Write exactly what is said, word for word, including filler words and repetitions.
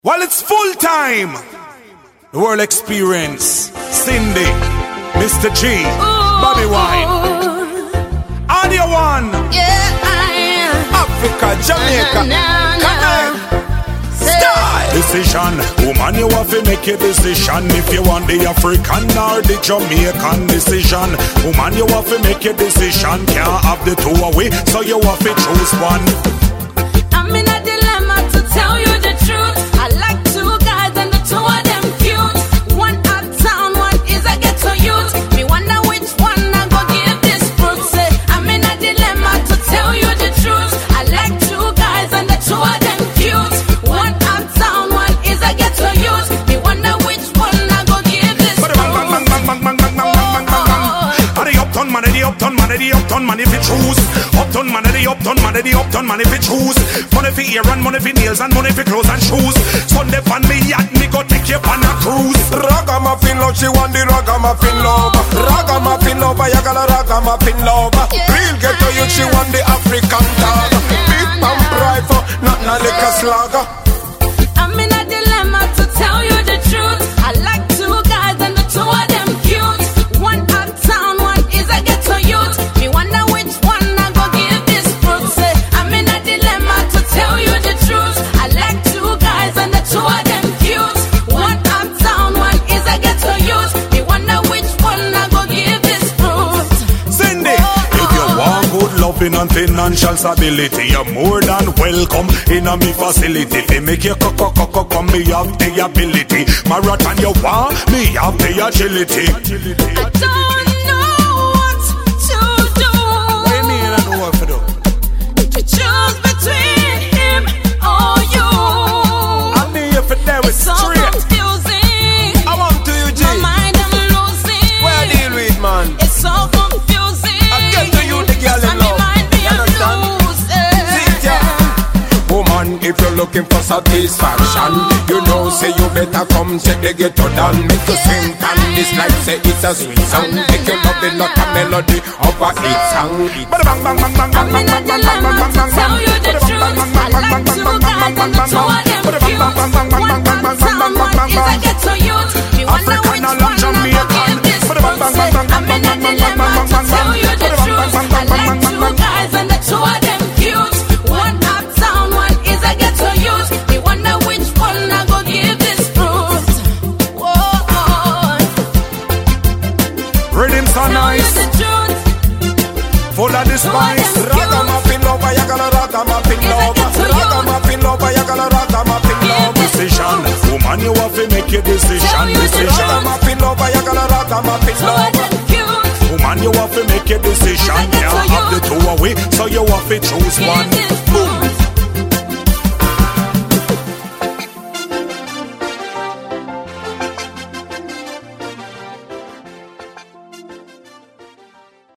Well, it's full time. The world experience. Cindy, Mister G, ooh, Bobby Wine. Audio One. Yeah, I am. Africa, Jamaica. Na, na, na, Connect. Style. Decision. Woman, you have to make a decision. If you want the African or the Jamaican decision. Woman, you have to make a decision. Can't have the two away, so you have to choose one. I'm in a dilemma to tell you the truth. I like two guys and the two of them cute. One uptown, one is a ghetto youth. Me wonder which one I go give this fruit. Say, I'm in a dilemma to tell you the truth. I like two guys and the two of them cute. One uptown, one is a ghetto youth. Me wonder which one I go give this fruit. Bang, bang, bang, bang, bang, bang, bang, bang, bang, bang. Are the uptown man, are the uptown man, are the uptown man if you choose. Uptown man, are the uptown man, are the uptown man if you choose. Money for ear and money for nails and money for clothes and shoes. Sunday pan me yacht, me go take you on a cruise. Ragamuffin love, she want the ragamuffin love. Ragamuffin love, you got a ragamuffin love. Real ghetto youth, she want the African dog. Big pump rifle, not a liquor slugger. I'm in a dilemma to tell you the truth. I like two guys and the two of them cute. One uptown, one is a ghetto youth. Me wonder which one I go give this fruit. Say, I'm in a dilemma to tell you the truth. I like two guys and the two of them cute. One uptown, one is a ghetto youth. Me wonder which one I go give this fruit. Cindy, if you want good loving and financial stability, you're more than welcome in a me facility. They make you coco coco come, me have the ability. Marathon you want, me have the agility. I don't know what to do. What do you mean I know what to do? To choose between him or you. I'm here for there with It's so straight. confusing. I want to you, G. My mind I'm losing. Where I deal with, man? It's so confusing. I get to you, the girl in And me love. mind me You I'm understand? losing. See, yeah. Woman, if you're looking for satisfaction, you know, say you better come check the ghetto down. Make you sing and this like say it's a sweet song. Make you love it not a melody of a hit song. Bang bang bang bang bang I'm in a dilemma to tell you the truth. I like two guys and the two of them cute. One uptown, one is a ghetto youth. Me wonder which one I go give this fruit. Say, I'm in a dilemma to tell you the truth. I like two guys and the two of them cute. One uptown, one is a ghetto youth. Me wonder which one I go give this fruit. Whoa, Rhythm so tell you nice, the truth. full of the spice. Ragamuffin love, you got a ragamuffin love. Ragamuffin love, you got a ragamuffin love. Decision, woman you have to make your decision. Tell you the Decision, Ragamuffin love, you got a ragamuffin Two of love. them cute. woman you have to make your decision. Can't have the two away, so you have to choose one.